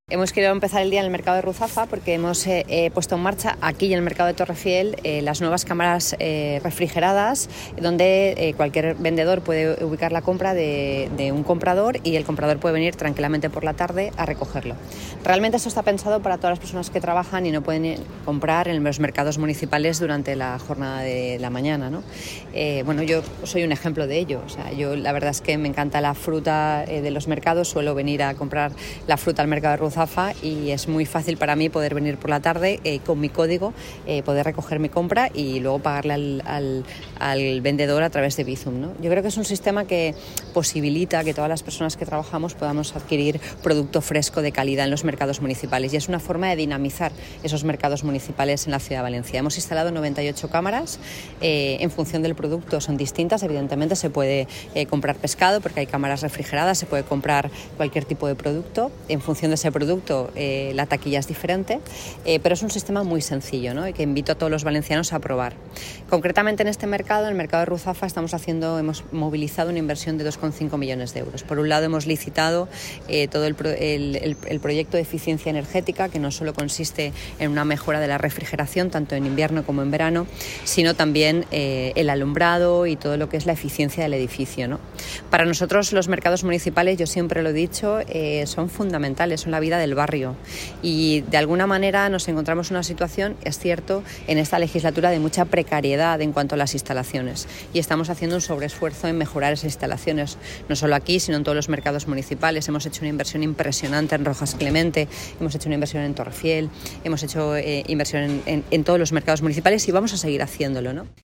Hemos querido empezar el día en el mercado de Ruzafa porque hemos puesto en marcha aquí en el mercado de Torrefiel las nuevas cámaras refrigeradas, donde cualquier vendedor puede ubicar la compra de un comprador y el comprador puede venir tranquilamente por la tarde a recogerlo. Realmente esto está pensado para todas las personas que trabajan y no pueden comprar en los mercados municipales durante la jornada de la mañana, ¿no? Yo soy un ejemplo de ello. O sea, yo la verdad es que me encanta la fruta de los mercados, suelo venir a comprar la fruta al mercado de Ruzafa y es muy fácil para mí poder venir por la tarde con mi código, poder recoger mi compra y luego pagarle al vendedor a través de Bizum, ¿no? Yo creo que es un sistema que posibilita que todas las personas que trabajamos podamos adquirir producto fresco de calidad en los mercados municipales y es una forma de dinamizar esos mercados municipales en la Ciudad de Valencia. Hemos instalado 98 cámaras, en función del producto son distintas, evidentemente se puede comprar pescado porque hay cámaras refrigeradas, se puede comprar cualquier tipo de producto, en función de ese producto la taquilla es diferente, pero es un sistema muy sencillo, ¿no? Y que invito a todos los valencianos a probar. Concretamente en este mercado, en el mercado de Ruzafa, hemos movilizado una inversión de 2,5 millones de euros. Por un lado hemos licitado todo el proyecto de eficiencia energética, que no solo consiste en una mejora de la refrigeración, tanto en invierno como en verano, sino también el alumbrado y todo lo que es la eficiencia del edificio, ¿no? Para nosotros los mercados municipales, yo siempre lo he dicho, son fundamentales, son la vida del barrio y de alguna manera nos encontramos en una situación, es cierto, en esta legislatura de mucha precariedad en cuanto a las instalaciones y estamos haciendo un sobreesfuerzo en mejorar esas instalaciones, no solo aquí sino en todos los mercados municipales. Hemos hecho una inversión impresionante en Rojas Clemente, hemos hecho una inversión en Torrefiel, hemos hecho inversión en todos los mercados municipales y vamos a seguir haciéndolo, ¿no?